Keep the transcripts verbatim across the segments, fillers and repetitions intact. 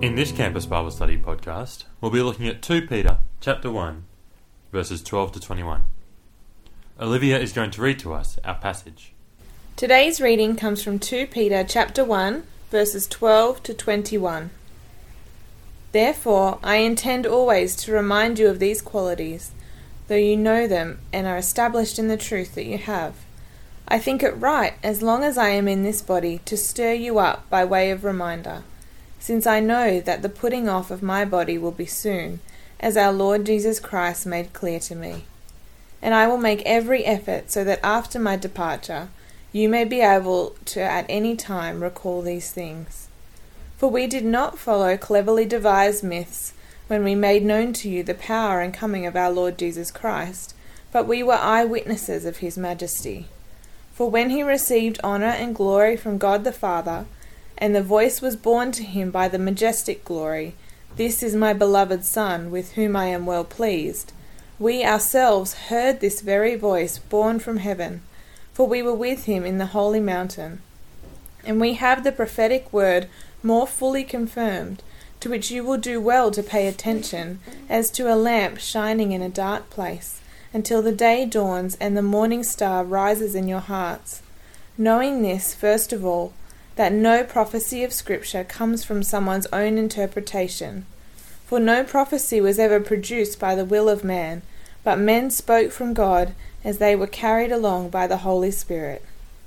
In this Campus Bible Study podcast, we'll be looking at Second Peter chapter one, verses twelve to twenty-one. Olivia is going to read to us our passage. Today's reading comes from Second Peter chapter one, verses twelve to twenty-one. Therefore, I intend always to remind you of these qualities, though you know them and are established in the truth that you have. I think it right, as long as I am in this body, to stir you up by way of reminder, since I know that the putting off of my body will be soon, as our Lord Jesus Christ made clear to me. And I will make every effort so that after my departure, you may be able to at any time recall these things. For we did not follow cleverly devised myths when we made known to you the power and coming of our Lord Jesus Christ, but we were eyewitnesses of his majesty. For when he received honour and glory from God the Father, and the voice was borne to him by the majestic glory, "This is my beloved Son, with whom I am well pleased," we ourselves heard this very voice borne from heaven, for we were with him in the holy mountain. And we have the prophetic word more fully confirmed, to which you will do well to pay attention, as to a lamp shining in a dark place, until the day dawns and the morning star rises in your hearts. Knowing this, first of all, that no prophecy of Scripture comes from someone's own interpretation. For no prophecy was ever produced by the will of man, but men spoke from God as they were carried along by the Holy Spirit.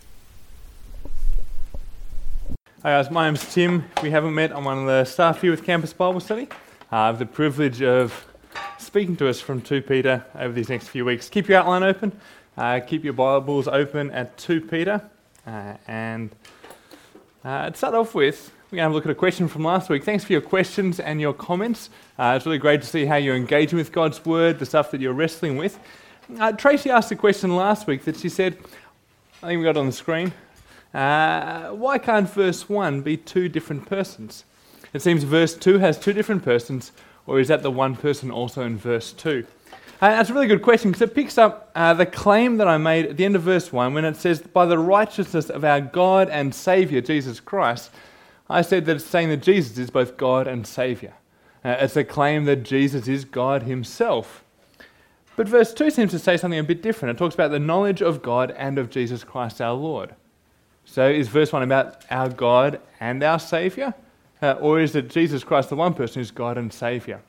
Hi guys, my name's Tim. If we haven't met, I'm one of the staff here with Campus Bible Study. Uh, I have the privilege of speaking to us from Second Peter over these next few weeks. Keep your outline open, uh, keep your Bibles open at Second Peter, uh, and uh, to start off with, we're going to have a look at a question from last week. Thanks for your questions and your comments. Uh, it's really great to see how you're engaging with God's Word, the stuff that you're wrestling with. Uh, Tracy asked a question last week that she said, I think we got it on the screen, uh, why can't verse one be two different persons? It seems verse two has two different persons, or is that the one person also in verse two? Uh, that's a really good question because it picks up uh, the claim that I made at the end of verse one when it says, by the righteousness of our God and Saviour, Jesus Christ. I said that it's saying that Jesus is both God and Saviour. Uh, it's a claim that Jesus is God himself. But verse two seems to say something a bit different. It talks about the knowledge of God and of Jesus Christ our Lord. So is verse one about our God and our Saviour? Uh, or is it Jesus Christ, the one person who's God and Saviour?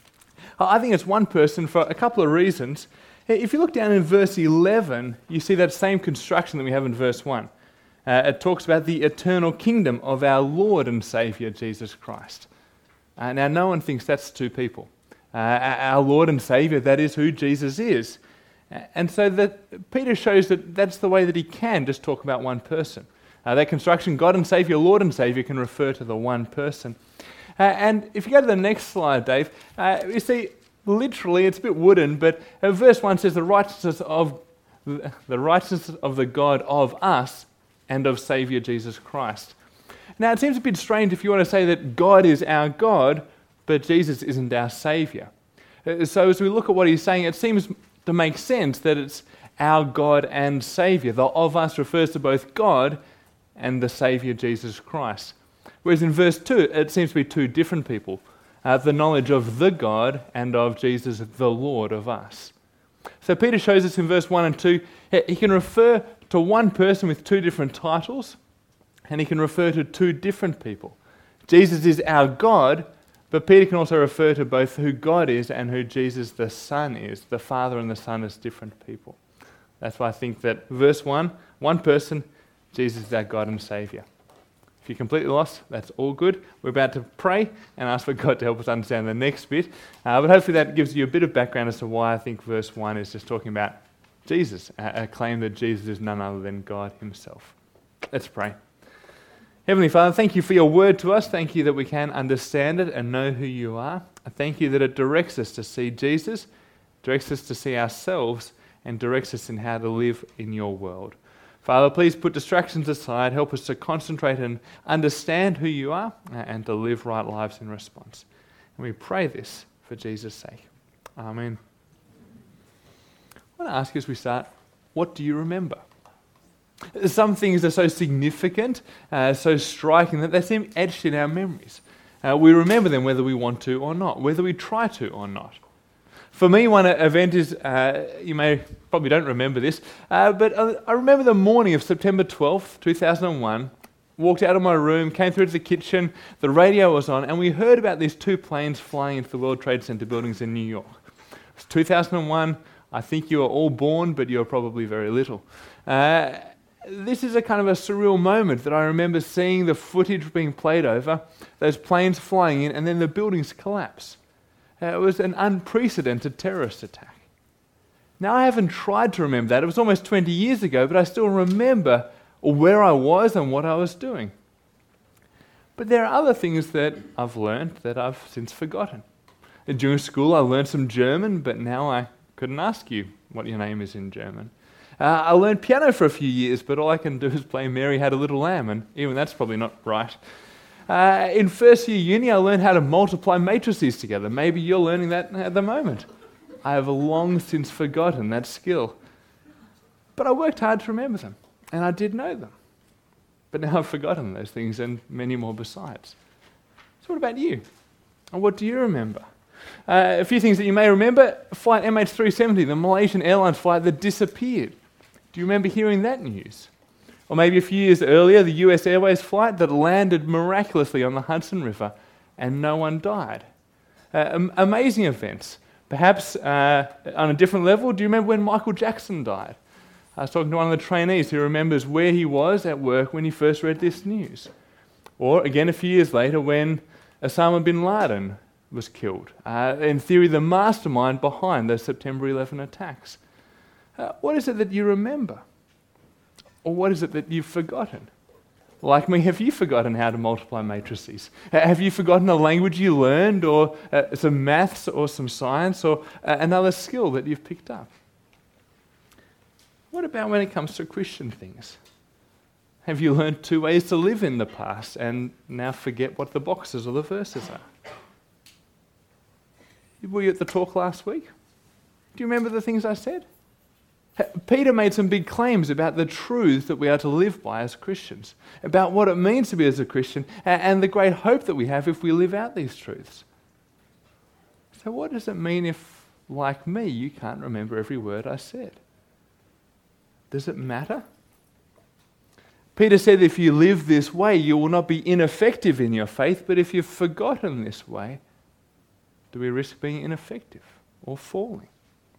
I think it's one person for a couple of reasons. If you look down in verse eleven, you see that same construction that we have in verse one. Uh, it talks about the eternal kingdom of our Lord and Saviour, Jesus Christ. Uh, now, no one thinks that's two people. Uh, our Lord and Saviour, that is who Jesus is. And so that Peter shows that that's the way that he can just talk about one person. Uh, that construction, God and Saviour, Lord and Saviour, can refer to the one person. Uh, and if you go to the next slide, Dave, uh, you see, literally, it's a bit wooden, but uh, verse one says the righteousness of the righteousness of the God of us and of Saviour Jesus Christ. Now, it seems a bit strange if you want to say that God is our God, but Jesus isn't our Saviour. Uh, so as we look at what he's saying, it seems to make sense that it's our God and Saviour. The of us refers to both God and the Saviour Jesus Christ. Whereas in verse two, it seems to be two different people. Uh, the knowledge of the God and of Jesus, the Lord of us. So Peter shows us in verse one and two, he can refer to one person with two different titles, and he can refer to two different people. Jesus is our God, but Peter can also refer to both who God is and who Jesus the Son is. The Father and the Son as different people. That's why I think that verse one, one person, Jesus is our God and Saviour. If you're completely lost, that's all good. We're about to pray and ask for God to help us understand the next bit. Uh, but hopefully that gives you a bit of background as to why I think verse one is just talking about Jesus, a, a claim that Jesus is none other than God himself. Let's pray. Heavenly Father, thank you for your word to us. Thank you that we can understand it and know who you are. I thank you that it directs us to see Jesus, directs us to see ourselves, and directs us in how to live in your world. Father, please put distractions aside, help us to concentrate and understand who you are and to live right lives in response. And we pray this for Jesus' sake. Amen. I want to ask you as we start, what do you remember? Some things are so significant, uh, so striking that they seem etched in our memories. Uh, Uh, we remember them whether we want to or not, whether we try to or not. For me, one event is, uh, you may probably don't remember this, uh, but uh, I remember the morning of September twelfth, two thousand one, walked out of my room, came through to the kitchen, the radio was on, and we heard about these two planes flying into the World Trade Center buildings in New York. It was two thousand one, I think you were all born, but you were probably very little. Uh, this is a kind of a surreal moment that I remember seeing the footage being played over, those planes flying in, and then the buildings collapse. Uh, it was an unprecedented terrorist attack. Now, I haven't tried to remember that. It was almost twenty years ago, but I still remember where I was and what I was doing. But there are other things that I've learned that I've since forgotten. During school, I learned some German, but now I couldn't ask you what your name is in German. Uh, I learned piano for a few years, but all I can do is play Mary Had a Little Lamb, and even that's probably not right. Uh, in first year uni, I learned how to multiply matrices together. Maybe you're learning that at the moment. I have long since forgotten that skill. But I worked hard to remember them, and I did know them. But now I've forgotten those things and many more besides. So what about you? And what do you remember? Uh, a few things that you may remember. Flight M H three seventy, the Malaysian Airlines flight that disappeared. Do you remember hearing that news? Or maybe a few years earlier, the U S Airways flight that landed miraculously on the Hudson River and no one died. Uh, am- amazing events. Perhaps uh, on a different level, do you remember when Michael Jackson died? I was talking to one of the trainees who remembers where he was at work when he first read this news. Or again, a few years later, when Osama bin Laden was killed. Uh, in theory, the mastermind behind the September eleventh attacks. Uh, what is it that you remember? Or what is it that you've forgotten? Like me, have you forgotten how to multiply matrices? Uh, have you forgotten a language you learned, or uh, some maths, or some science, or uh, another skill that you've picked up? What about when it comes to Christian things? Have you learned two ways to live in the past and now forget what the boxes or the verses are? Were you at the talk last week? Do you remember the things I said? Peter made some big claims about the truths that we are to live by as Christians, about what it means to be as a Christian, and the great hope that we have if we live out these truths. So what does it mean if, like me, you can't remember every word I said? Does it matter? Peter said if you live this way, you will not be ineffective in your faith, but if you've forgotten this way, do we risk being ineffective or falling?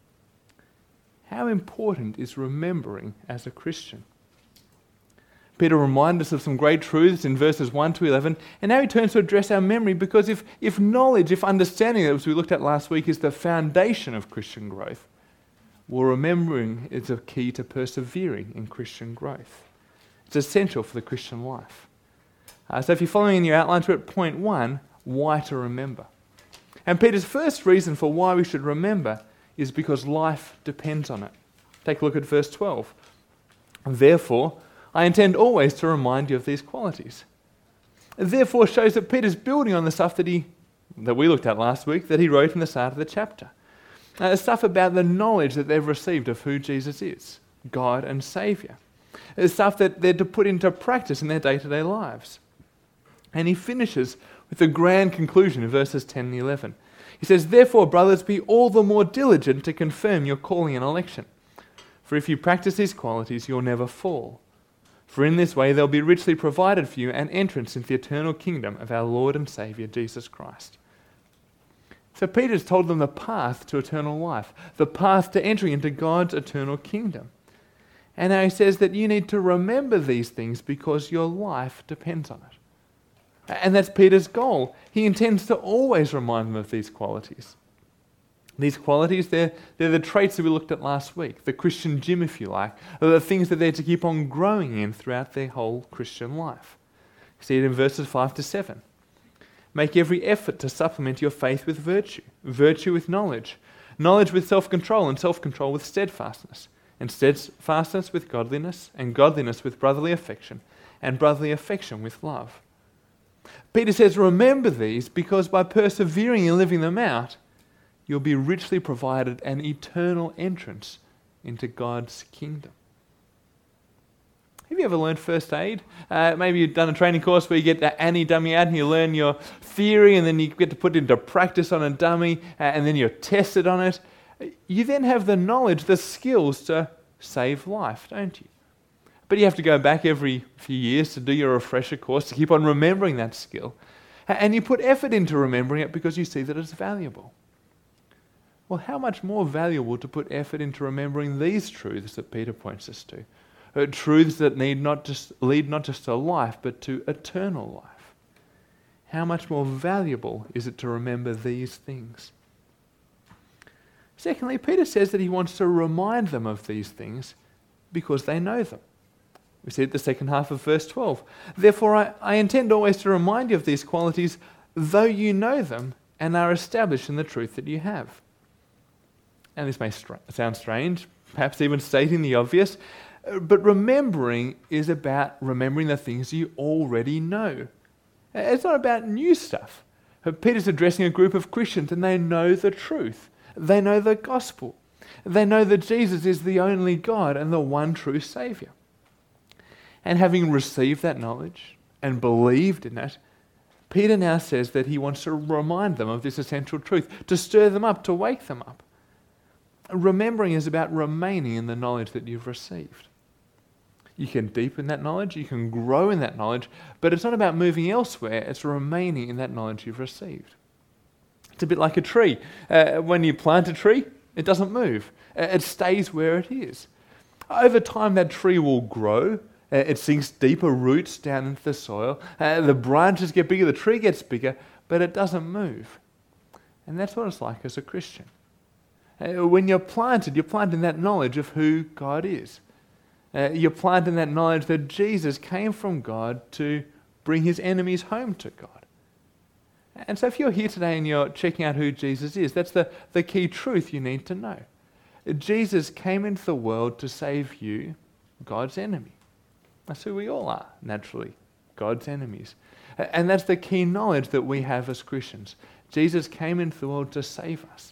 How important is remembering as a Christian? Peter reminded us of some great truths in verses one to eleven, and now he turns to address our memory, because if, if knowledge, if understanding, as we looked at last week, is the foundation of Christian growth, well, remembering is a key to persevering in Christian growth. It's essential for the Christian life. Uh, so if you're following in your outlines, we're at point one, why to remember. And Peter's first reason for why we should remember is because life depends on it. Take a look at verse twelve. Therefore, I intend always to remind you of these qualities. Therefore shows that Peter's building on the stuff that he that we looked at last week, that he wrote in the start of the chapter. Uh, stuff about the knowledge that they've received of who Jesus is, God and Saviour. It's stuff that they're to put into practice in their day-to-day lives. And he finishes with a grand conclusion in verses ten and eleven. He says, therefore, brothers, be all the more diligent to confirm your calling and election. For if you practice these qualities, you'll never fall. For in this way they'll be richly provided for you an entrance into the eternal kingdom of our Lord and Saviour, Jesus Christ. So Peter's told them the path to eternal life, the path to entering into God's eternal kingdom. And now he says that you need to remember these things because your life depends on it. And that's Peter's goal. He intends to always remind them of these qualities. These qualities, they're, they're the traits that we looked at last week, the Christian gym, if you like. They're the things that they're to keep on growing in throughout their whole Christian life. You see it in verses five to seven. Make every effort to supplement your faith with virtue, virtue with knowledge, knowledge with self-control, and self-control with steadfastness, and steadfastness with godliness, and godliness with brotherly affection, and brotherly affection with love. Peter says, remember these, because by persevering and living them out, you'll be richly provided an eternal entrance into God's kingdom. Have Have you ever learned first aid? Uh, maybe you've done a training course where you get the Annie dummy out and you learn your theory and then you get to put it into practice on a dummy uh, and then you're tested on it. You then have the knowledge, the skills to save life, don't you? But you have to go back every few years to do your refresher course to keep on remembering that skill. And you put effort into remembering it because you see that it's valuable. Well, how much more valuable to put effort into remembering these truths that Peter points us to? Uh, truths that need not just lead not just to life, but to eternal life. How much more valuable is it to remember these things? Secondly, Peter says that he wants to remind them of these things because they know them. We see it the second half of verse twelve. Therefore, I, I intend always to remind you of these qualities, though you know them and are established in the truth that you have. And this may str- sound strange, perhaps even stating the obvious, but remembering is about remembering the things you already know. It's not about new stuff. Peter's addressing a group of Christians and they know the truth. They know the gospel. They know that Jesus is the only God and the one true Saviour. And having received that knowledge and believed in it, Peter now says that he wants to remind them of this essential truth, to stir them up, to wake them up. Remembering is about remaining in the knowledge that you've received. You can deepen that knowledge, you can grow in that knowledge, but it's not about moving elsewhere, it's remaining in that knowledge you've received. It's a bit like a tree. Uh, when you plant a tree, it doesn't move. Uh, it stays where it is. Over time, that tree will grow. Uh, it sinks deeper roots down into the soil. Uh, the branches get bigger, the tree gets bigger, but it doesn't move. And that's what it's like as a Christian. Uh, when you're planted, you're planted in that knowledge of who God is. Uh, you're planted in that knowledge that Jesus came from God to bring his enemies home to God. And so if you're here today and you're checking out who Jesus is, that's the, the key truth you need to know. Jesus came into the world to save you, God's enemy. That's who we all are, naturally, God's enemies. And that's the key knowledge that we have as Christians. Jesus came into the world to save us.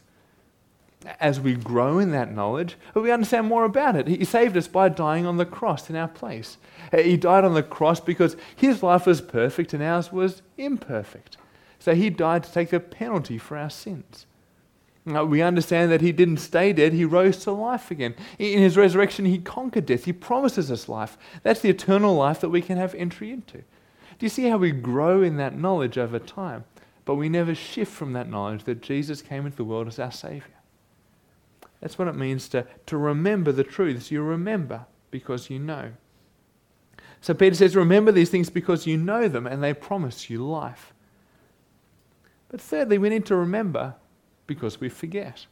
As we grow in that knowledge, we understand more about it. He saved us by dying on the cross in our place. He died on the cross because his life was perfect and ours was imperfect. So he died to take the penalty for our sins. Now, we understand that he didn't stay dead, he rose to life again. In his resurrection, he conquered death. He promises us life. That's the eternal life that we can have entry into. Do you see how we grow in that knowledge over time? But we never shift from that knowledge that Jesus came into the world as our Saviour. That's what it means to, to remember the truths. You remember because you know. So Peter says, remember these things because you know them and they promise you life. But thirdly, we need to remember because we forget.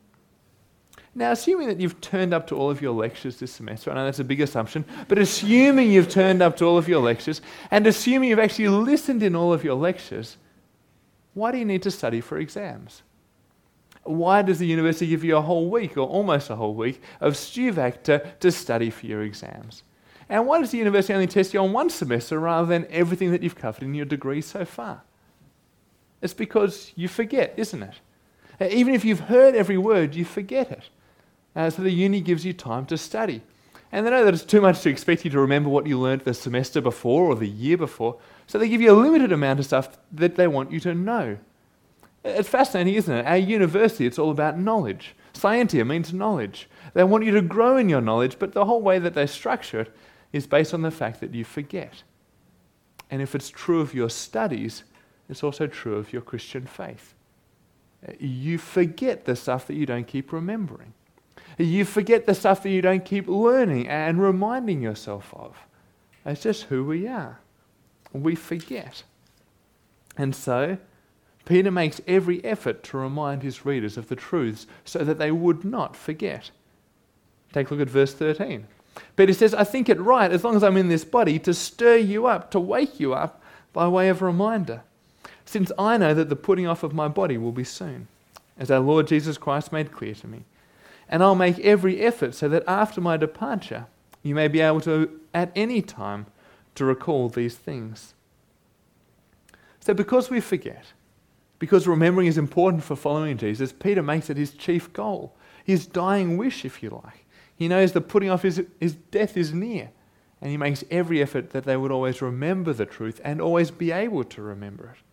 Now, assuming that you've turned up to all of your lectures this semester, I know that's a big assumption, but assuming you've turned up to all of your lectures and assuming you've actually listened in all of your lectures, why do you need to study for exams? Why does the university give you a whole week or almost a whole week of STUVAC to, to study for your exams? And why does the university only test you on one semester rather than everything that you've covered in your degree so far? It's because you forget, isn't it? Even if you've heard every word, you forget it. Uh, so the uni gives you time to study. And they know that it's too much to expect you to remember what you learned the semester before or the year before, so they give you a limited amount of stuff that they want you to know. It's fascinating, isn't it? Our university, it's all about knowledge. Scientia means knowledge. They want you to grow in your knowledge, but the whole way that they structure it is based on the fact that you forget. And if it's true of your studies, it's also true of your Christian faith. You forget the stuff that you don't keep remembering. You forget the stuff that you don't keep learning and reminding yourself of. It's just who we are. We forget. And so, Peter makes every effort to remind his readers of the truths so that they would not forget. Take a look at verse thirteen. Peter says, I think it right, as long as I'm in this body, to stir you up, to wake you up by way of reminder, since I know that the putting off of my body will be soon, as our Lord Jesus Christ made clear to me. And I'll make every effort so that after my departure, you may be able to, at any time, to recall these things. So because we forget, because remembering is important for following Jesus, Peter makes it his chief goal, his dying wish, if you like. He knows the putting off his, his death is near, And he makes every effort that they would always remember the truth and always be able to remember it.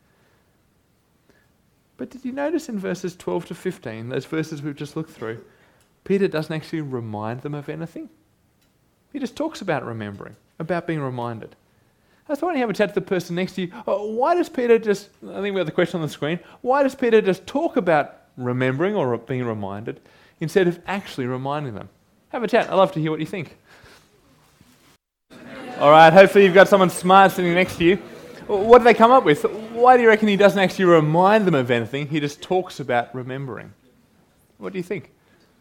But did you notice in verses twelve to fifteen, those verses we've just looked through, Peter doesn't actually remind them of anything. He just talks about remembering, about being reminded. That's why when you have a chat to the person next to you, oh, why does Peter just, I think we have the question on the screen, why does Peter just talk about remembering or being reminded instead of actually reminding them? Have a chat. I'd love to hear what you think. All right, hopefully you've got someone smart sitting next to you. What do they come up with? Why do you reckon he doesn't actually remind them of anything? He just talks about remembering. What do you think?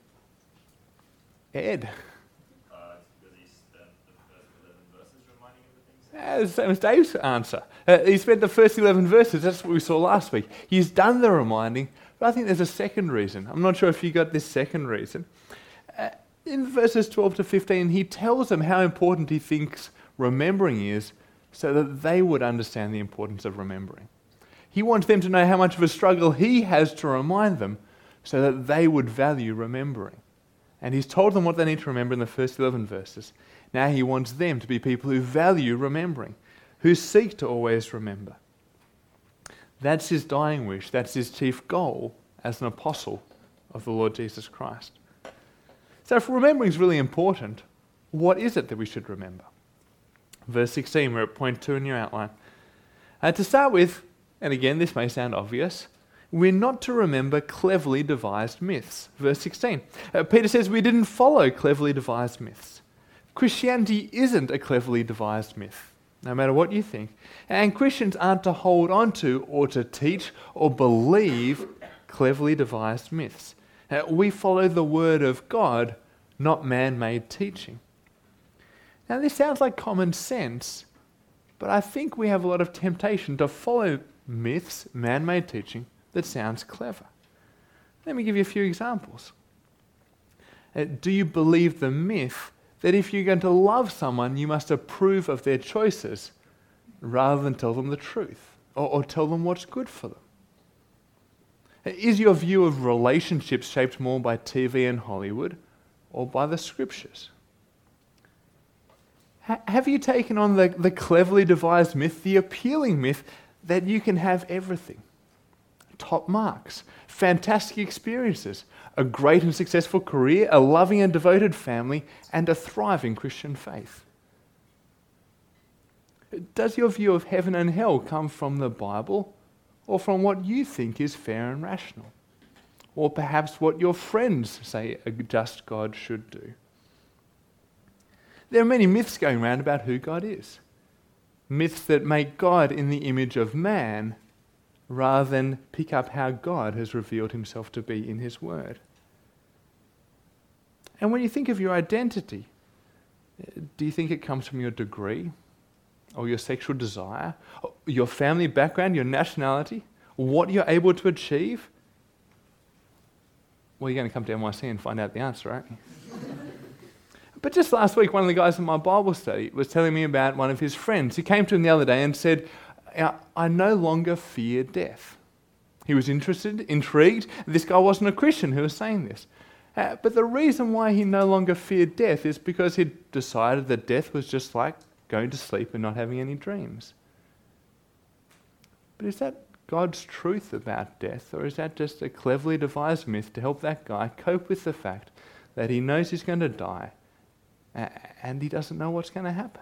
Ed? Uh, because he spent the first eleven verses reminding him of things. Uh, the same as Dave's answer. Uh, he spent the first eleven verses, that's what we saw last week. He's done the reminding, but I think there's a second reason. I'm not sure if you got this second reason. Uh, in verses twelve to fifteen, he tells them how important he thinks remembering is so that they would understand the importance of remembering. He wants them to know how much of a struggle he has to remind them so that they would value remembering. And he's told them what they need to remember in the first eleven verses. Now he wants them to be people who value remembering, who seek to always remember. That's his dying wish. That's his chief goal as an apostle of the Lord Jesus Christ. So if remembering is really important, what is it that we should remember? Verse sixteen, we're at point two in your outline. Uh, to start with, and again this may sound obvious, we're not to remember cleverly devised myths. Verse sixteen. Uh, Peter says we didn't follow cleverly devised myths. Christianity isn't a cleverly devised myth, no matter what you think. And Christians aren't to hold on to or to teach or believe cleverly devised myths. Uh, we follow the word of God, not man-made teaching. Now this sounds like common sense, but I think we have a lot of temptation to follow myths, man-made teaching, that sounds clever. Let me give you a few examples. Uh, do you believe the myth that if you're going to love someone, you must approve of their choices rather than tell them the truth or, or tell them what's good for them? Uh, is your view of relationships shaped more by T V and Hollywood or by the scriptures? Ha- have you taken on the, the cleverly devised myth, the appealing myth, that you can have everything? Top marks, fantastic experiences, a great and successful career, a loving and devoted family, and a thriving Christian faith. Does your view of heaven and hell come from the Bible or from what you think is fair and rational? Or perhaps what your friends say a just God should do? There are many myths going around about who God is. Myths that make God in the image of man rather than pick up how God has revealed himself to be in his word. And when you think of your identity, do you think it comes from your degree or your sexual desire, or your family background, your nationality, what you're able to achieve? Well, you're going to come to N Y C and find out the answer, aren't you? But just last week, one of the guys in my Bible study was telling me about one of his friends. He came to him the other day and said, I no longer fear death. He was interested, intrigued. This guy wasn't a Christian who was saying this. Uh, but the reason why he no longer feared death is because he'd decided that death was just like going to sleep and not having any dreams. But is that God's truth about death, or is that just a cleverly devised myth to help that guy cope with the fact that he knows he's going to die uh, and he doesn't know what's going to happen?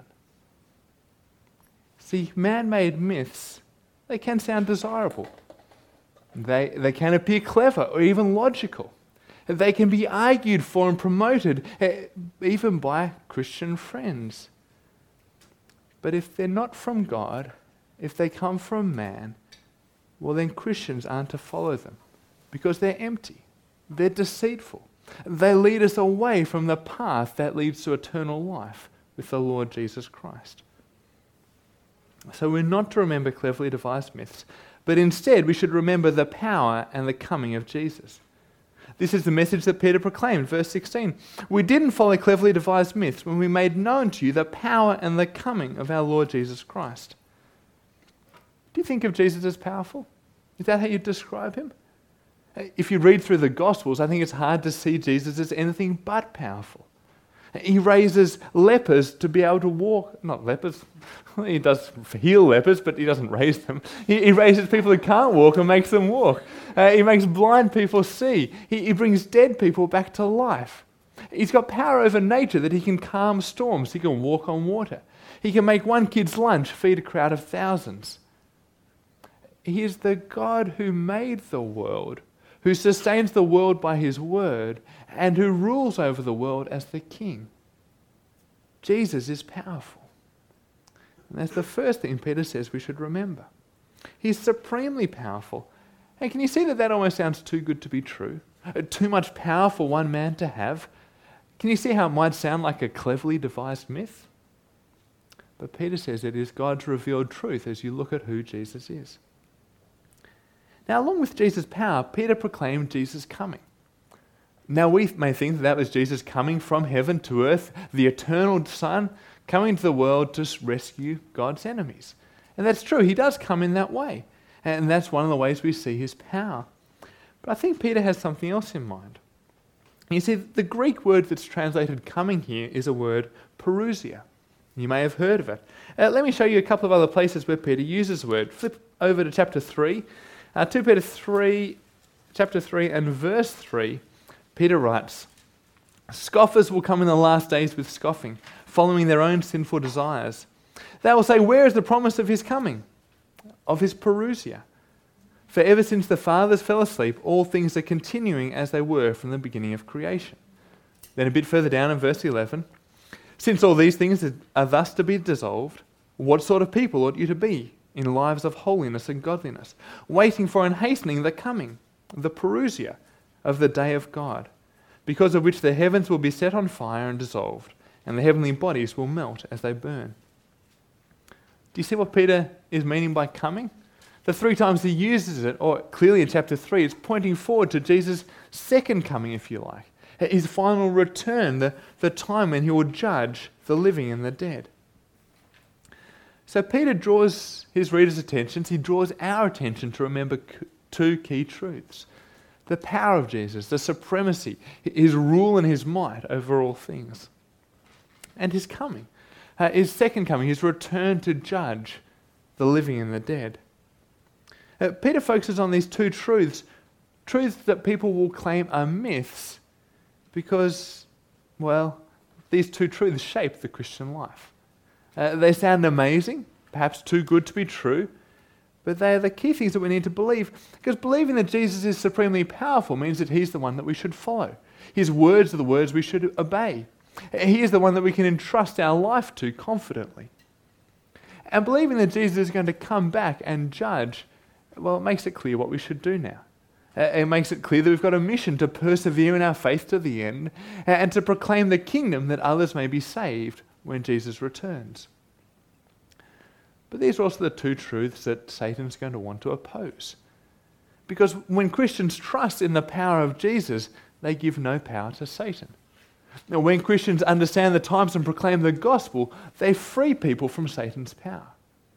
See, man-made myths, they can sound desirable. They, they can appear clever or even logical. They can be argued for and promoted, uh, even by Christian friends. But if they're not from God, if they come from man, well then Christians aren't to follow them because they're empty, they're deceitful. They lead us away from the path that leads to eternal life with the Lord Jesus Christ. So we're not to remember cleverly devised myths, but instead we should remember the power and the coming of Jesus. This is the message that Peter proclaimed, verse sixteen. We didn't follow cleverly devised myths when we made known to you the power and the coming of our Lord Jesus Christ. Do you think of Jesus as powerful? Is that how you describe him? If you read through the Gospels, I think it's hard to see Jesus as anything but powerful. He raises lepers to be able to walk. Not lepers. He does heal lepers, but he doesn't raise them. He, he raises people who can't walk and makes them walk. Uh, he makes blind people see. He, he brings dead people back to life. He's got power over nature that he can calm storms. He can walk on water. He can make one kid's lunch feed a crowd of thousands. He is the God who made the world, who sustains the world by his word, and who rules over the world as the king. Jesus is powerful. And that's the first thing Peter says we should remember. He's supremely powerful. And can you see that that almost sounds too good to be true? Uh, Too much power for one man to have? Can you see how it might sound like a cleverly devised myth? But Peter says it is God's revealed truth as you look at who Jesus is. Now, along with Jesus' power, Peter proclaimed Jesus' coming. Now, we may think that that was Jesus coming from heaven to earth, the eternal Son, coming to the world to rescue God's enemies. And that's true, he does come in that way. And that's one of the ways we see his power. But I think Peter has something else in mind. You see, the Greek word that's translated coming here is a word parousia. You may have heard of it. Uh, let me show you a couple of other places where Peter uses the word. Flip over to chapter three. Uh, two Peter three, chapter three and verse three, Peter writes, "Scoffers will come in the last days with scoffing, following their own sinful desires. They will say, 'Where is the promise of his coming?' Of his parousia. For ever since the fathers fell asleep, all things are continuing as they were from the beginning of creation." Then a bit further down in verse eleven, "Since all these things are thus to be dissolved, what sort of people ought you to be in lives of holiness and godliness, waiting for and hastening the coming, the parousia of the day of God, because of which the heavens will be set on fire and dissolved, and the heavenly bodies will melt as they burn." Do you see what Peter is meaning by coming? The three times he uses it, or clearly in chapter three, it's pointing forward to Jesus' second coming, if you like. His final return, the, the time when he will judge the living and the dead. So Peter draws his readers' attention, he draws our attention to remember two key truths. The power of Jesus, the supremacy, his rule and his might over all things. And his coming, uh, his second coming, his return to judge the living and the dead. Uh, Peter focuses on these two truths, truths that people will claim are myths because, well, these two truths shape the Christian life. Uh, they sound amazing, perhaps too good to be true, but they are the key things that we need to believe, because believing that Jesus is supremely powerful means that he's the one that we should follow. His words are the words we should obey. He is the one that we can entrust our life to confidently. And believing that Jesus is going to come back and judge, well, it makes it clear what we should do now. It makes it clear that we've got a mission to persevere in our faith to the end and to proclaim the kingdom that others may be saved when Jesus returns. But these are also the two truths that Satan's going to want to oppose. Because when Christians trust in the power of Jesus, they give no power to Satan. Now, when Christians understand the times and proclaim the gospel, they free people from Satan's power.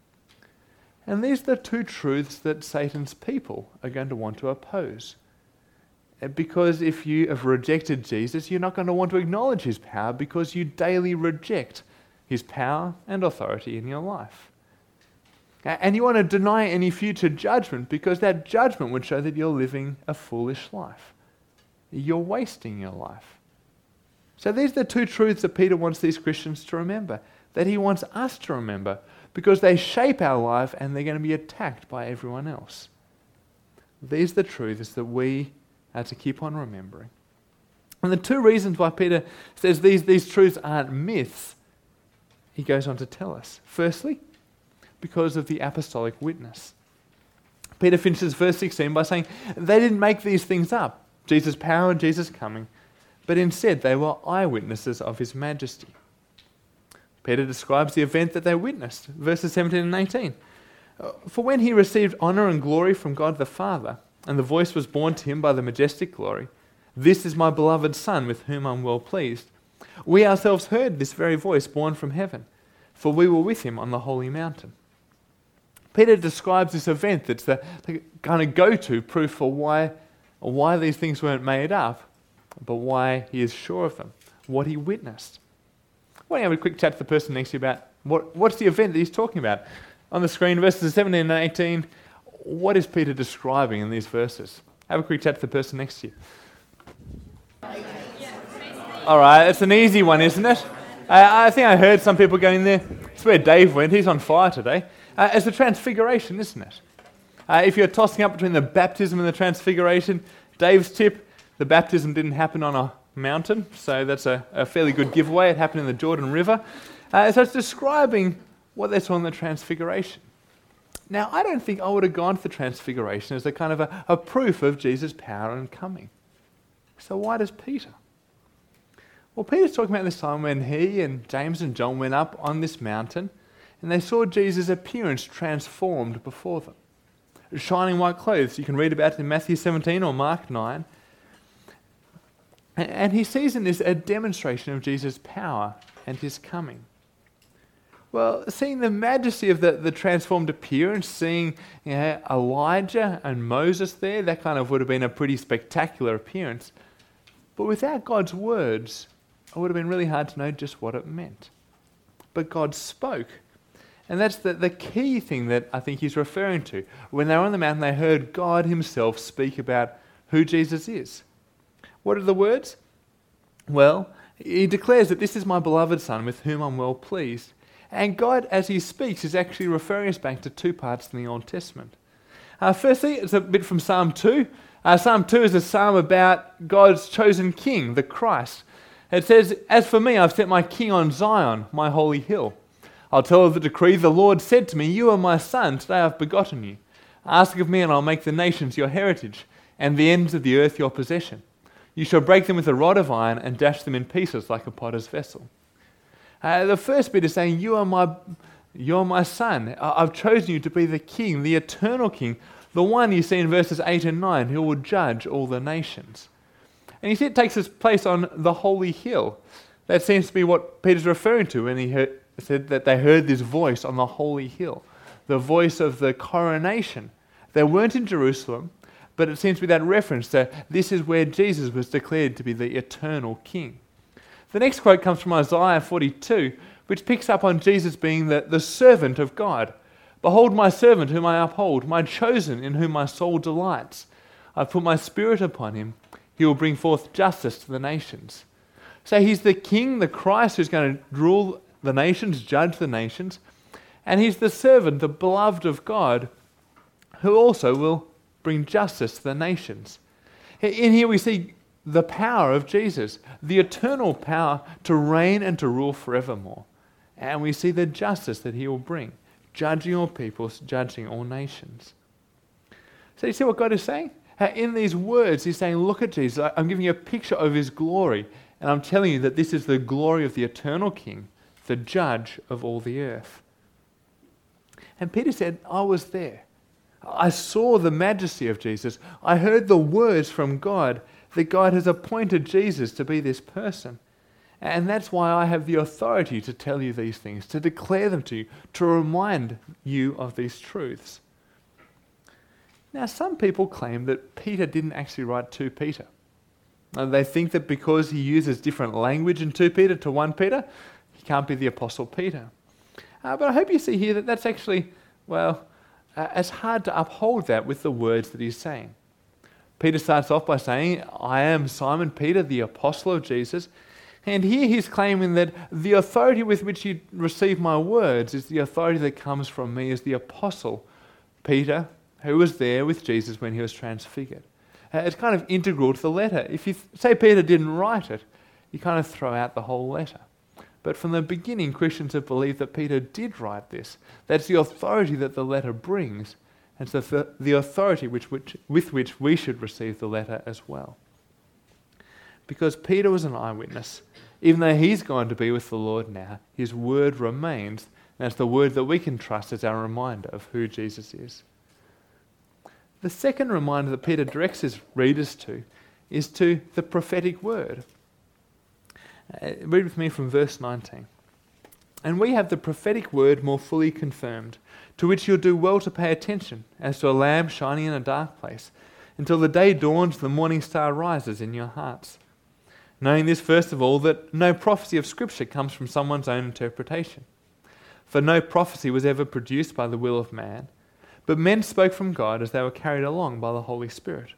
And these are the two truths that Satan's people are going to want to oppose. Because if you have rejected Jesus, you're not going to want to acknowledge his power because you daily reject his power and authority in your life. And you want to deny any future judgment because that judgment would show that you're living a foolish life. You're wasting your life. So these are the two truths that Peter wants these Christians to remember, that he wants us to remember, because they shape our life and they're going to be attacked by everyone else. These are the truths that we are to keep on remembering. And the two reasons why Peter says these, these truths aren't myths, he goes on to tell us. Firstly, because of the apostolic witness. Peter finishes verse sixteen by saying, they didn't make these things up, Jesus' power and Jesus' coming, but instead they were eyewitnesses of his majesty. Peter describes the event that they witnessed, verses seventeen and eighteen. For when he received honour and glory from God the Father, and the voice was borne to him by the majestic glory, "This is my beloved Son, with whom I'm well pleased," we ourselves heard this very voice borne from heaven, for we were with him on the holy mountain. Peter describes this event that's the, the kind of go-to proof for why, why these things weren't made up, but why he is sure of them, what he witnessed. why don't you have a quick chat to the person next to you about what, what's the event that he's talking about? On the screen, verses seventeen and eighteen, what is Peter describing in these verses? Have a quick chat to the person next to you. All right, it's an easy one, isn't it? I, I think I heard some people going there. It's where Dave went. He's on fire today. Uh, it's the transfiguration, isn't it? Uh, if you're tossing up between the baptism and the transfiguration, Dave's tip, the baptism didn't happen on a mountain, so that's a, a fairly good giveaway. It happened in the Jordan River. Uh, so it's describing what they saw in the transfiguration. Now, I don't think I would have gone to the transfiguration as a kind of a, a proof of Jesus' power and coming. So why does Peter? Well, Peter's talking about this time when he and James and John went up on this mountain and they saw Jesus' appearance transformed before them. Shining white clothes, you can read about it in Matthew seventeen or Mark nine. And he sees in this a demonstration of Jesus' power and his coming. Well, seeing the majesty of the, the transformed appearance, seeing you know, Elijah and Moses there, that kind of would have been a pretty spectacular appearance. But without God's words, it would have been really hard to know just what it meant. But God spoke. And that's the, the key thing that I think he's referring to. When they were on the mountain, they heard God himself speak about who Jesus is. What are the words? Well, he declares that this is my beloved Son with whom I'm well pleased. And God, as he speaks, is actually referring us back to two parts in the Old Testament. Uh, firstly, it's a bit from Psalm two. Uh, Psalm two is a psalm about God's chosen king, the Christ. It says, "As for me, I've set my king on Zion, my holy hill. I'll tell of the decree, the Lord said to me, you are my son, today I've begotten you. Ask of me and I'll make the nations your heritage, and the ends of the earth your possession. You shall break them with a rod of iron and dash them in pieces like a potter's vessel." Uh, the first bit is saying, you are my, you're my son. I've chosen you to be the king, the eternal king, the one you see in verses eight and nine, who will judge all the nations. And you see it takes its place on the holy hill. That seems to be what Peter's referring to when he heard, said that they heard this voice on the holy hill, the voice of the coronation. They weren't in Jerusalem, but it seems to be that reference that this is where Jesus was declared to be the eternal king. The next quote comes from Isaiah forty-two, which picks up on Jesus being the, the servant of God. "Behold my servant whom I uphold, my chosen in whom my soul delights. I've put my spirit upon him. He will bring forth justice to the nations." So he's the king, the Christ, who's going to rule the nations, judge the nations. And he's the servant, the beloved of God, who also will bring justice to the nations. In here we see the power of Jesus, the eternal power to reign and to rule forevermore. And we see the justice that he will bring, judging all peoples, judging all nations. So you see what God is saying? In these words, he's saying, look at Jesus. I'm giving you a picture of his glory. And I'm telling you that this is the glory of the eternal King, the judge of all the earth. And Peter said, I was there. I saw the majesty of Jesus. I heard the words from God that God has appointed Jesus to be this person. And that's why I have the authority to tell you these things, to declare them to you, to remind you of these truths. Now, some people claim that Peter didn't actually write to Peter. And they think that because he uses different language in two Peter to one Peter, he can't be the Apostle Peter. Uh, but I hope you see here that that's actually, well, uh, it's hard to uphold that with the words that he's saying. Peter starts off by saying, I am Simon Peter, the apostle of Jesus. And here he's claiming that the authority with which you receive my words is the authority that comes from me as the apostle Peter, who was there with Jesus when he was transfigured. Uh, it's kind of integral to the letter. If you th- say Peter didn't write it, you kind of throw out the whole letter. But from the beginning, Christians have believed that Peter did write this. That's the authority that the letter brings. And so the, the authority which, which, with which we should receive the letter as well. Because Peter was an eyewitness. Even though he's gone to be with the Lord now, his word remains. And it's the word that we can trust as our reminder of who Jesus is. The second reminder that Peter directs his readers to is to the prophetic word. Uh, read with me from verse nineteen. "And we have the prophetic word more fully confirmed, to which you'll do well to pay attention, as to a lamp shining in a dark place, until the day dawns and the morning star rises in your hearts." knowing this first of all, that no prophecy of Scripture comes from someone's own interpretation. For no prophecy was ever produced by the will of man, but men spoke from God as they were carried along by the Holy Spirit.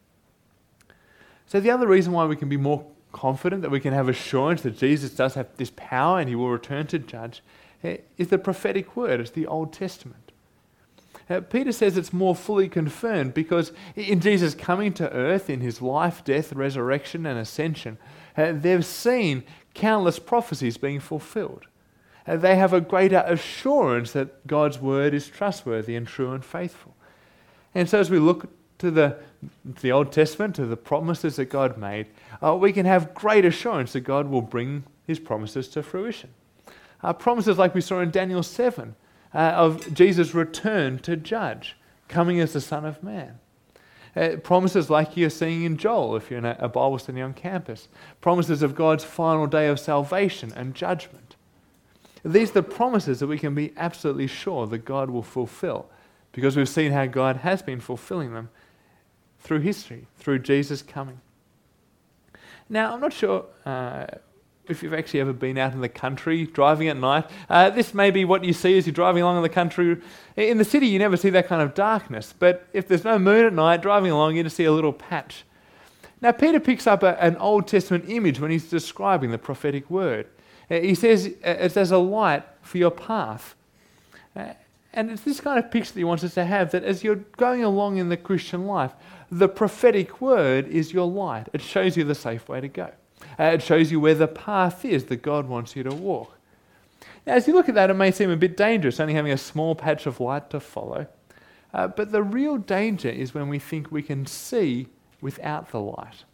So the other reason why we can be more confident, that we can have assurance that Jesus does have this power and he will return to judge, is the prophetic word. It's the Old Testament. Uh, Peter says it's more fully confirmed because in Jesus coming to earth, in his life, death, resurrection and ascension, uh, they've seen countless prophecies being fulfilled. Uh, they have a greater assurance that God's word is trustworthy and true and faithful. And so as we look to the, to the Old Testament, to the promises that God made, uh, we can have great assurance that God will bring his promises to fruition. Uh, promises like we saw in Daniel seven, Uh, of Jesus' return to judge, coming as the Son of Man. Uh, promises like you're seeing in Joel, if you're in a, a Bible study on campus. Promises of God's final day of salvation and judgment. These are the promises that we can be absolutely sure that God will fulfill, because we've seen how God has been fulfilling them through history, through Jesus coming. Now, I'm not sure Uh, if you've actually ever been out in the country driving at night. Uh, this may be what you see as you're driving along in the country. In the city you never see that kind of darkness, but if there's no moon at night, driving along you just see a little patch. Now Peter picks up a, an Old Testament image when he's describing the prophetic word. Uh, he says it's as a light for your path. Uh, and it's this kind of picture that he wants us to have, that as you're going along in the Christian life, the prophetic word is your light. It shows you the safe way to go. Uh, it shows you where the path is that God wants you to walk. Now, as you look at that, it may seem a bit dangerous, only having a small patch of light to follow. Uh, but the real danger is when we think we can see without the light.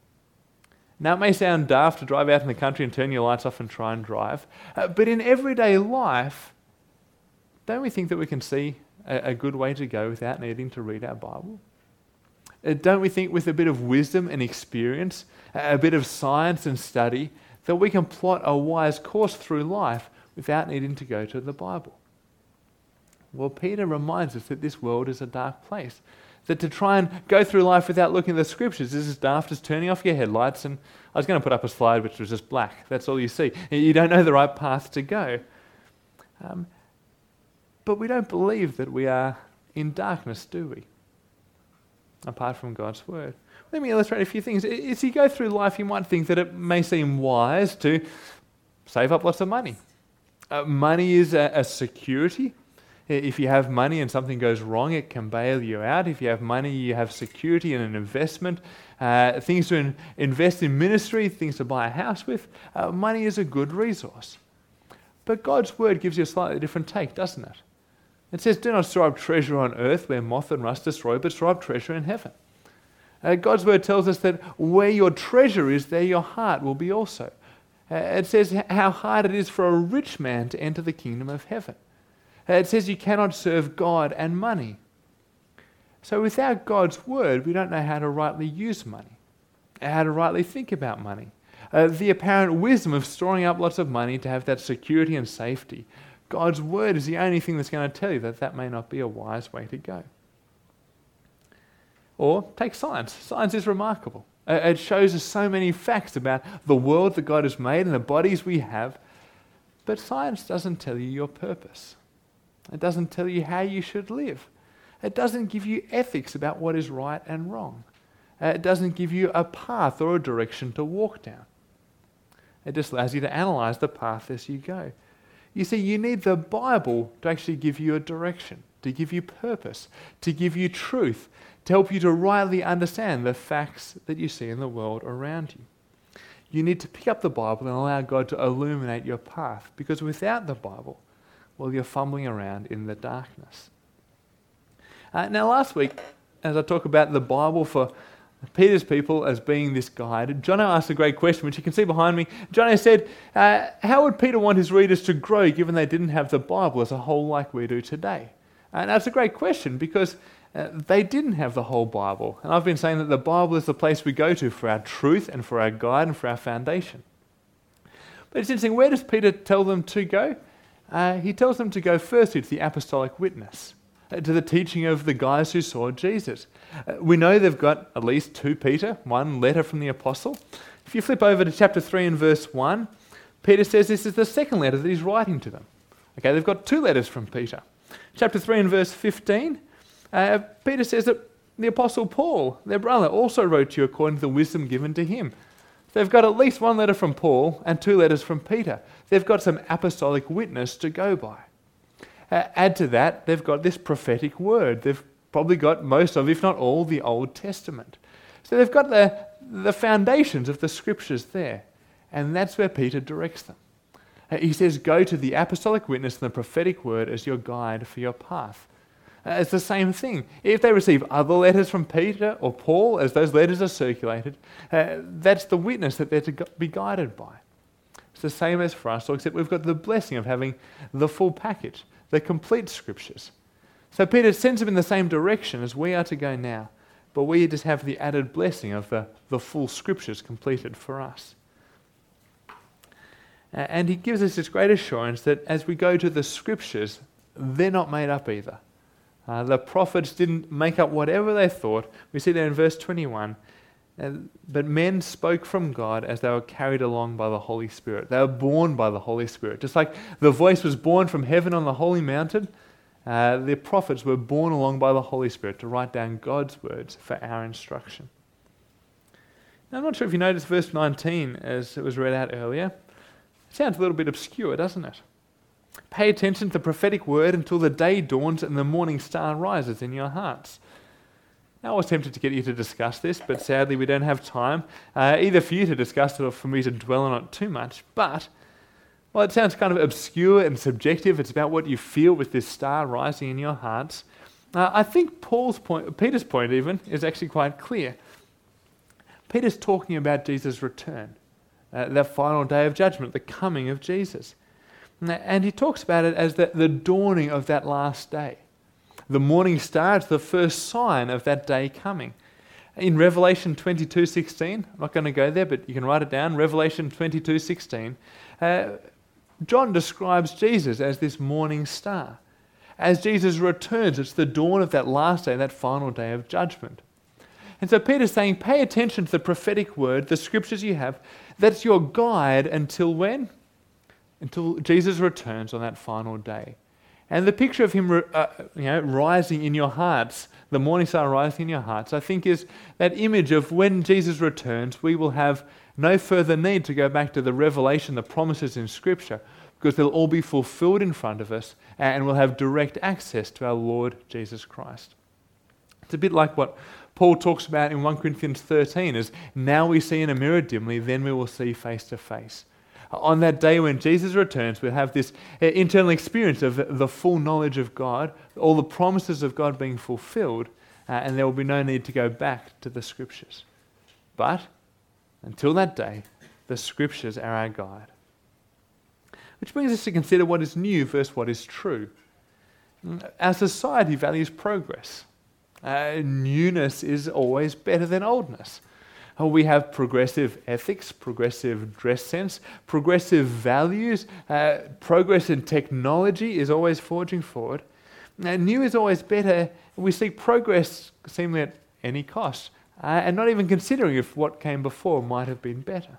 Now, it may sound daft to drive out in the country and turn your lights off and try and drive. Uh, but in everyday life, don't we think that we can see a, a good way to go without needing to read our Bible? Uh, don't we think with a bit of wisdom and experience, a bit of science and study, that we can plot a wise course through life without needing to go to the Bible? Well, Peter reminds us that this world is a dark place. That to try and go through life without looking at the Scriptures is as daft as turning off your headlights. And I was going to put up a slide which was just black. That's all you see. You don't know the right path to go. Um, but we don't believe that we are in darkness, do we? Apart from God's word. Let me illustrate a few things. As you go through life, you might think that it may seem wise to save up lots of money. Uh, money is a, a security. If you have money and something goes wrong, it can bail you out. If you have money, you have security and an investment. Uh, things to in, invest in ministry, things to buy a house with. Uh, money is a good resource. But God's word gives you a slightly different take, doesn't it? It says, do not store up treasure on earth where moth and rust destroy, but store up treasure in heaven. Uh, God's word tells us that where your treasure is, there your heart will be also. Uh, it says how hard it is for a rich man to enter the kingdom of heaven. Uh, it says you cannot serve God and money. So without God's word, we don't know how to rightly use money, how to rightly think about money. Uh, the apparent wisdom of storing up lots of money to have that security and safety. God's word is the only thing that's going to tell you that that may not be a wise way to go. Or take science. Science is remarkable. It shows us so many facts about the world that God has made and the bodies we have. But science doesn't tell you your purpose. It doesn't tell you how you should live. It doesn't give you ethics about what is right and wrong. It doesn't give you a path or a direction to walk down. It just allows you to analyze the path as you go. You see, you need the Bible to actually give you a direction, to give you purpose, to give you truth, to help you to rightly understand the facts that you see in the world around you. You need to pick up the Bible and allow God to illuminate your path, because without the Bible, well, you're fumbling around in the darkness. Uh, now, last week, as I talk about the Bible for Peter's people as being this guide, Jono asked a great question, which you can see behind me. Jono said, uh, how would Peter want his readers to grow given they didn't have the Bible as a whole like we do today? And that's a great question, because uh, they didn't have the whole Bible. And I've been saying that the Bible is the place we go to for our truth and for our guide and for our foundation. But it's interesting, where does Peter tell them to go? Uh, he tells them to go firstly to the apostolic witness, uh, to the teaching of the guys who saw Jesus. Uh, we know they've got at least two Peter, one letter from the apostle, If you flip over to chapter three and verse one, Peter says this is the second letter that he's writing to them. Okay, they've got two letters from Peter. Chapter three and verse fifteen, uh, Peter says that the Apostle Paul, their brother, also wrote to you according to the wisdom given to him. They've got at least one letter from Paul and two letters from Peter. They've got some apostolic witness to go by. Uh, add to that, they've got this prophetic word. They've probably got most of, if not all, the Old Testament. So they've got the, the foundations of the Scriptures there. And that's where Peter directs them. Uh, he says, go to the apostolic witness and the prophetic word as your guide for your path. Uh, it's the same thing. If they receive other letters from Peter or Paul, as those letters are circulated, uh, that's the witness that they're to gu- be guided by. It's the same as for us, except we've got the blessing of having the full package, the complete Scriptures. So Peter sends them in the same direction as we are to go now, but we just have the added blessing of the, the full Scriptures completed for us. Uh, and he gives us this great assurance that as we go to the Scriptures, they're not made up either. Uh, the prophets didn't make up whatever they thought. We see that in verse twenty-one. Uh, but men spoke from God as they were carried along by the Holy Spirit. They were born by the Holy Spirit. Just like the voice was born from heaven on the holy mountain, uh, the prophets were born along by the Holy Spirit to write down God's words for our instruction. Now, I'm not sure if you noticed verse nineteen as it was read out earlier. It sounds a little bit obscure, doesn't it? Pay attention to the prophetic word until the day dawns and the morning star rises in your hearts. Now, I was tempted to get you to discuss this, but sadly we don't have time, uh, either for you to discuss it or for me to dwell on it too much. But, well, it sounds kind of obscure and subjective. It's about what you feel with this star rising in your hearts. Uh, I think Paul's point, Peter's point even, is actually quite clear. Peter's talking about Jesus' return, uh, that final day of judgment, the coming of Jesus. And he talks about it as the, the dawning of that last day. The morning star is the first sign of that day coming. In Revelation twenty-two sixteen, I'm not going to go there, but you can write it down, Revelation twenty-two sixteen, uh, John describes Jesus as this morning star. As Jesus returns, it's the dawn of that last day, that final day of judgment. And so Peter's saying, pay attention to the prophetic word, the Scriptures you have. That's your guide until when? Until Jesus returns on that final day. And the picture of him uh, you know, rising in your hearts, the morning star rising in your hearts, I think is that image of when Jesus returns, we will have no further need to go back to the revelation, the promises in Scripture, because they'll all be fulfilled in front of us and we'll have direct access to our Lord Jesus Christ. It's a bit like what Paul talks about in First Corinthians thirteen, is now we see in a mirror dimly, then we will see face to face. On that day when Jesus returns, we'll have this internal experience of the full knowledge of God, all the promises of God being fulfilled, uh, and there will be no need to go back to the Scriptures. But until that day, the Scriptures are our guide. Which brings us to consider what is new versus what is true. Our society values progress. Uh, newness is always better than oldness. We have progressive ethics, progressive dress sense, progressive values. Uh, progress in technology is always forging forward. Uh, new is always better. We seek progress seemingly at any cost, uh, and not even considering if what came before might have been better.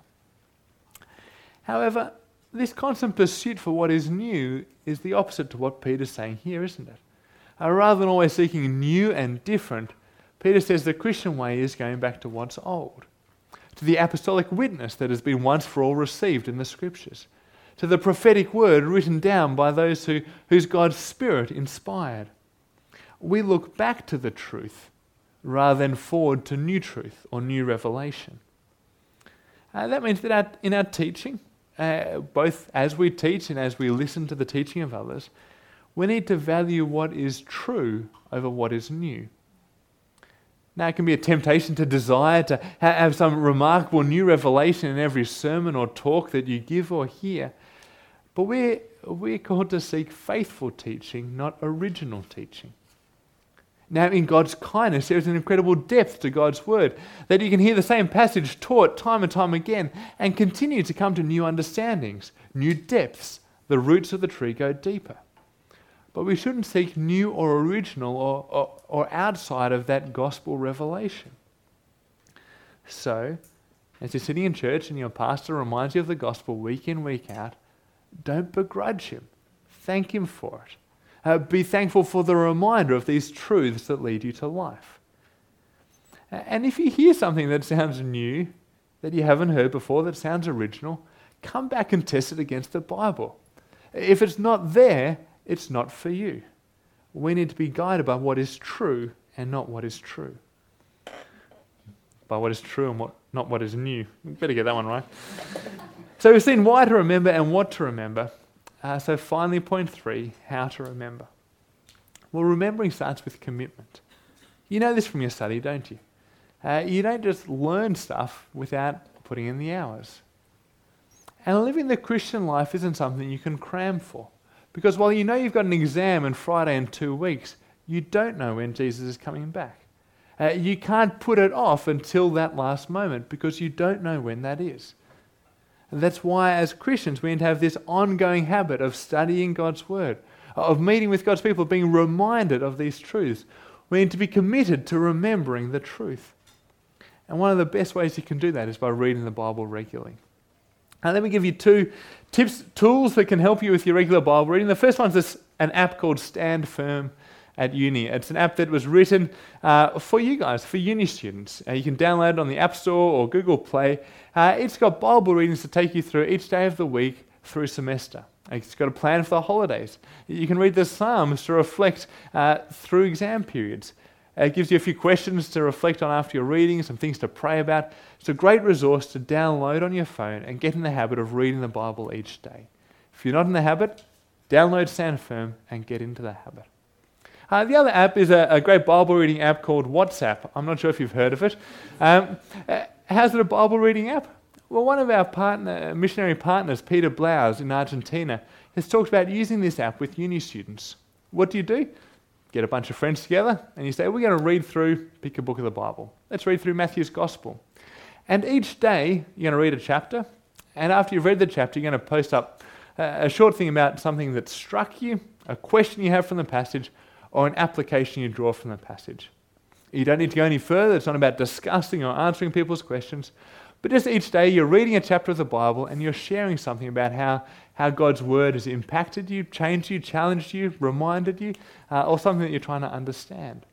However, this constant pursuit for what is new is the opposite to what Peter's saying here, isn't it? Uh, rather than always seeking new and different, Peter says the Christian way is going back to what's old, to the apostolic witness that has been once for all received in the Scriptures, to the prophetic word written down by those who, whose God's Spirit inspired. We look back to the truth rather than forward to new truth or new revelation. Uh, that means that our, in our teaching, uh, both as we teach and as we listen to the teaching of others, we need to value what is true over what is new. Now, it can be a temptation to desire to ha- have some remarkable new revelation in every sermon or talk that you give or hear. But we're, we're called to seek faithful teaching, not original teaching. Now, in God's kindness, there is an incredible depth to God's word, that you can hear the same passage taught time and time again and continue to come to new understandings, new depths. The roots of the tree go deeper. But we shouldn't seek new or original or, or, or outside of that gospel revelation. So, As you're sitting in church and your pastor reminds you of the gospel week in, week out, don't begrudge him. Thank him for it. Uh, be thankful for the reminder of these truths that lead you to life. And if you hear something that sounds new, that you haven't heard before, that sounds original, come back and test it against the Bible. If it's not there, it's not for you. We need to be guided by what is true and not what is true. By what is true and what not what is new. We better get that one right. So we've seen why to remember and what to remember. Uh, so finally, point three, how to remember. Well, remembering starts with commitment. You know this from your study, don't you? Uh, you don't just learn stuff without putting in the hours. And living the Christian life isn't something you can cram for. Because while you know you've got an exam on Friday in two weeks, you don't know when Jesus is coming back. Uh, you can't put it off until that last moment because you don't know when that is. And that's why as Christians we need to have this ongoing habit of studying God's Word, of meeting with God's people, being reminded of these truths. We need to be committed to remembering the truth. And one of the best ways you can do that is by reading the Bible regularly. And let me give you two tips, tools that can help you with your regular Bible reading. The first one's this, an app called Stand Firm at Uni. It's an app that was written uh, for you guys, for uni students. Uh, you can download it on the App Store or Google Play. Uh, it's got Bible readings to take you through each day of the week through semester. It's got a plan for the holidays. You can read the Psalms to reflect uh, through exam periods. It gives you a few questions to reflect on after your reading, some things to pray about. It's a great resource to download on your phone and get in the habit of reading the Bible each day. If you're not in the habit, download Stand Firm and get into the habit. Uh, the other app is a, a great Bible reading app called WhatsApp. I'm not sure if you've heard of it. Um, uh, how's it a Bible reading app? Well, one of our partner, missionary partners, Peter Blaus in Argentina, has talked about using this app with uni students. What do you do? Get a bunch of friends together and you say, we're going to read through, pick a book of the Bible. Let's read through Matthew's Gospel. And each day you're going to read a chapter, and after you've read the chapter you're going to post up a, a short thing about something that struck you, a question you have from the passage, or an application you draw from the passage. You don't need to go any further. It's not about discussing or answering people's questions. But just each day you're reading a chapter of the Bible and you're sharing something about how, how God's Word has impacted you, changed you, challenged you, reminded you, uh, or something that you're trying to understand.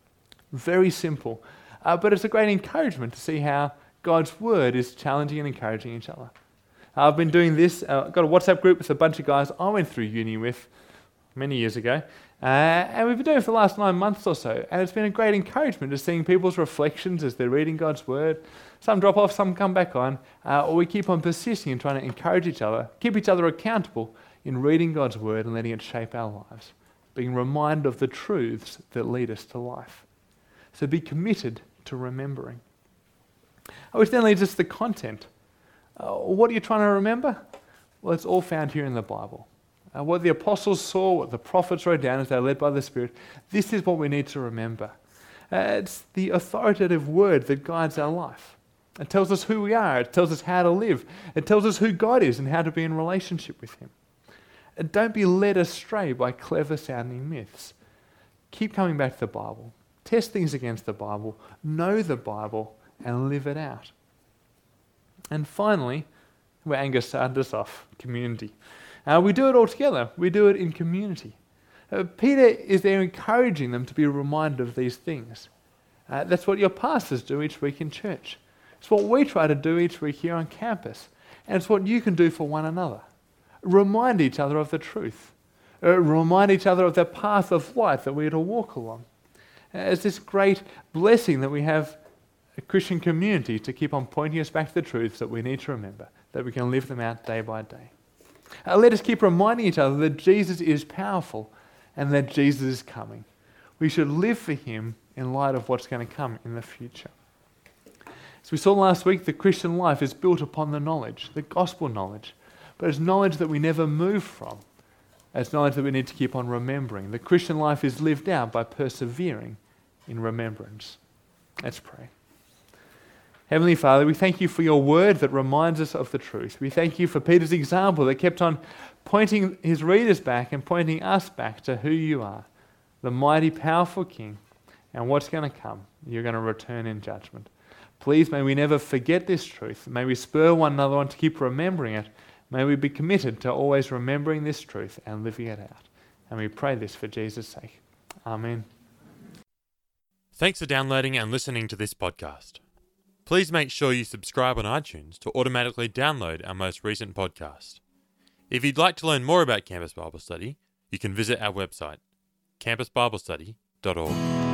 Very simple. Uh, but it's a great encouragement to see how God's Word is challenging and encouraging each other. Uh, I've been doing this. Uh, I've got a WhatsApp group with a bunch of guys I went through uni with many years ago. Uh, and we've been doing it for the last nine months or so. And it's been a great encouragement to seeing people's reflections as they're reading God's Word. Some drop off, some come back on. Uh, or we keep on persisting and trying to encourage each other, keep each other accountable in reading God's Word and letting it shape our lives. Being reminded of the truths that lead us to life. So be committed to remembering. Which then leads us to the content. Uh, what are you trying to remember? Well, it's all found here in the Bible. Uh, what the apostles saw, what the prophets wrote down as they were led by the Spirit, this is what we need to remember. Uh, it's the authoritative word that guides our life. It tells us who we are. It tells us how to live. It tells us who God is and how to be in relationship with Him. Uh, don't be led astray by clever sounding myths. Keep coming back to the Bible. Test things against the Bible. Know the Bible and live it out. And finally, where Angus started us off, community. Uh, we do it all together. We do it in community. Uh, Peter is there encouraging them to be reminded of these things. Uh, that's what your pastors do each week in church. It's what we try to do each week here on campus. And it's what you can do for one another. Remind each other of the truth. Uh, remind each other of the path of life that we are to walk along. Uh, it's this great blessing that we have a Christian community to keep on pointing us back to the truths that we need to remember, that we can live them out day by day. Uh, let us keep reminding each other that Jesus is powerful and that Jesus is coming. We should live for Him in light of what's going to come in the future. As we saw last week, the Christian life is built upon the knowledge, the gospel knowledge, but it's knowledge that we never move from. It's knowledge that we need to keep on remembering. The Christian life is lived out by persevering in remembrance. Let's pray. Heavenly Father, we thank You for Your word that reminds us of the truth. We thank You for Peter's example that kept on pointing his readers back and pointing us back to who You are, the mighty, powerful King, and what's going to come. You're going to return in judgment. Please, may we never forget this truth. May we spur one another on to keep remembering it. May we be committed to always remembering this truth and living it out. And we pray this for Jesus' sake. Amen. Thanks for downloading and listening to this podcast. Please make sure you subscribe on iTunes to automatically download our most recent podcast. If you'd like to learn more about Campus Bible Study, you can visit our website, campus bible study dot org.